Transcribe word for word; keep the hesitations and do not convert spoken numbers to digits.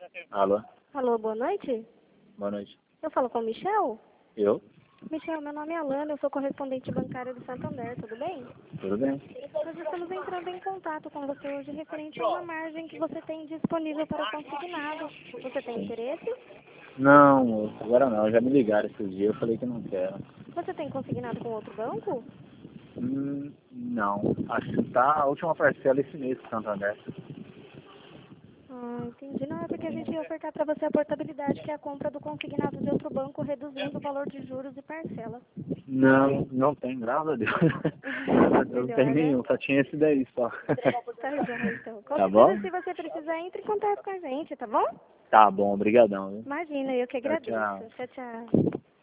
Alô? Alô, boa noite. Boa noite. Eu falo com o Michel? Eu? Michel, meu nome é Alana, eu sou correspondente bancária do Santander, tudo bem? Tudo bem? Nós estamos entrando em contato com você hoje referente a uma margem que você tem disponível para o consignado. Você tem Sim. interesse? Não, moço, agora não. Já me ligaram esses dias, eu falei que não quero. Você tem consignado com outro banco? Hum, não. Acho que tá a última parcela esse mês com o Santander. Ah, entendi. Não, é porque a gente ia ofertar para você a portabilidade, que é a compra do consignado de outro banco, reduzindo o valor de juros e parcela. Não, não tem, graças a Deus. Eu não tenho Melhor, né? nenhum, só tinha esse daí só. Tá já, então. Tá Qualquer bom? coisa, se você precisar, entre em contato com a gente, tá bom? Tá bom, obrigadão, viu? Imagina, eu que Tchau, agradeço. tchau. Tchau, tchau.